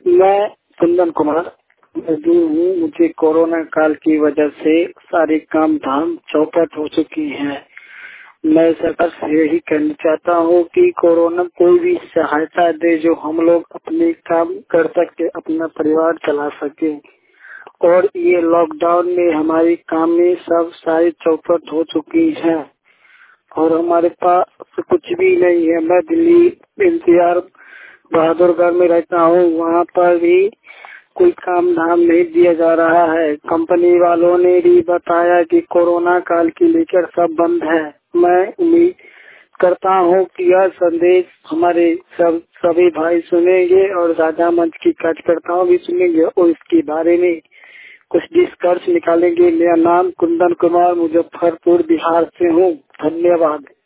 मैं कुंदन कुमार मजदूर हूँ। मुझे कोरोना काल की वजह से सारे काम धाम चौपट हो चुकी हैं। मैं सरकार से यही कहना चाहता हूँ कि कोरोना कोई भी सहायता दे जो हम लोग अपने काम कर सके, अपना परिवार चला सके। और ये लॉकडाउन में हमारी काम में सब सारी चौपट हो चुकी है और हमारे पास कुछ भी नहीं है। मैं दिल्ली एनसीआर बहादुरगढ़ में रहता हूँ। वहाँ पर भी कोई काम धाम नहीं दिया जा रहा है। कंपनी वालों ने भी बताया कि कोरोना काल की लेकर सब बंद है। मैं उम्मीद करता हूँ कि यह संदेश हमारे सभी भाई सुनेंगे और राजा मंच की कार्यकर्ताओं भी सुनेंगे और इसके बारे में कुछ निष्कर्ष निकालेंगे। मेरा नाम कुंदन कुमार मुजफ्फरपुर बिहार से हूँ। धन्यवाद।